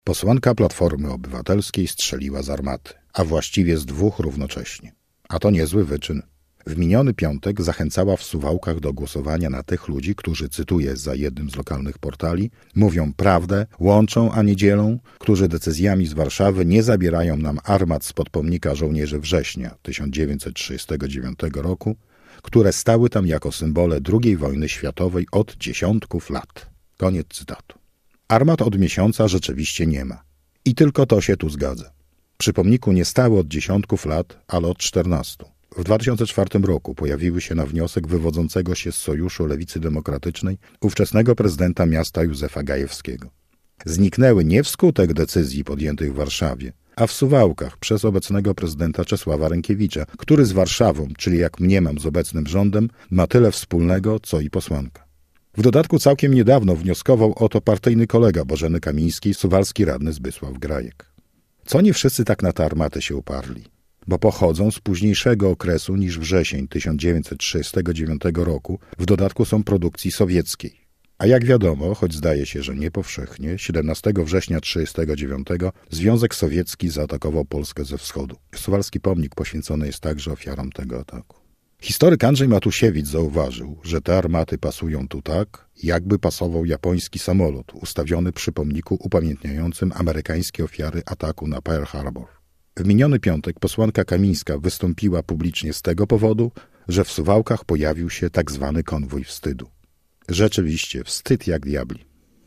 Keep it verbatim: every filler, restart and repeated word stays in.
Posłanka Platformy Obywatelskiej strzeliła z armaty, a właściwie z dwóch równocześnie. A to niezły wyczyn. W miniony piątek zachęcała w Suwałkach do głosowania na tych ludzi, którzy, cytuję za jednym z lokalnych portali, mówią prawdę, łączą, a nie dzielą, którzy decyzjami z Warszawy nie zabierają nam armat spod pomnika żołnierzy września tysiąc dziewięćset trzydziestego dziewiątego roku, które stały tam jako symbole drugiej wojny światowej od dziesiątków lat. Koniec cytatu. Armat od miesiąca rzeczywiście nie ma. I tylko to się tu zgadza. Przy pomniku nie stały od dziesiątków lat, ale od czternastu. W dwa tysiące czwartym roku pojawiły się na wniosek wywodzącego się z Sojuszu Lewicy Demokratycznej ówczesnego prezydenta miasta Józefa Gajewskiego. Zniknęły nie wskutek decyzji podjętych w Warszawie, a w Suwałkach przez obecnego prezydenta Czesława Rękiewicza, który z Warszawą, czyli jak mniemam z obecnym rządem, ma tyle wspólnego, co i posłanka. W dodatku całkiem niedawno wnioskował o to partyjny kolega Bożeny Kamińskiej, suwalski radny Zbysław Grajek. Co nie wszyscy tak na te armaty się uparli, bo pochodzą z późniejszego okresu niż wrzesień tysiąc dziewięćset trzydziestego dziewiątego roku, w dodatku są produkcji sowieckiej. A jak wiadomo, choć zdaje się, że nie powszechnie, siedemnastego września tysiąc dziewięćset trzydziestego dziewiątego Związek Sowiecki zaatakował Polskę ze wschodu. Suwalski pomnik poświęcony jest także ofiarom tego ataku. Historyk Andrzej Matusiewicz zauważył, że te armaty pasują tu tak, jakby pasował japoński samolot ustawiony przy pomniku upamiętniającym amerykańskie ofiary ataku na Pearl Harbor. W miniony piątek posłanka Kamińska wystąpiła publicznie z tego powodu, że w Suwałkach pojawił się tak zwany konwój wstydu. Rzeczywiście, wstyd jak diabli.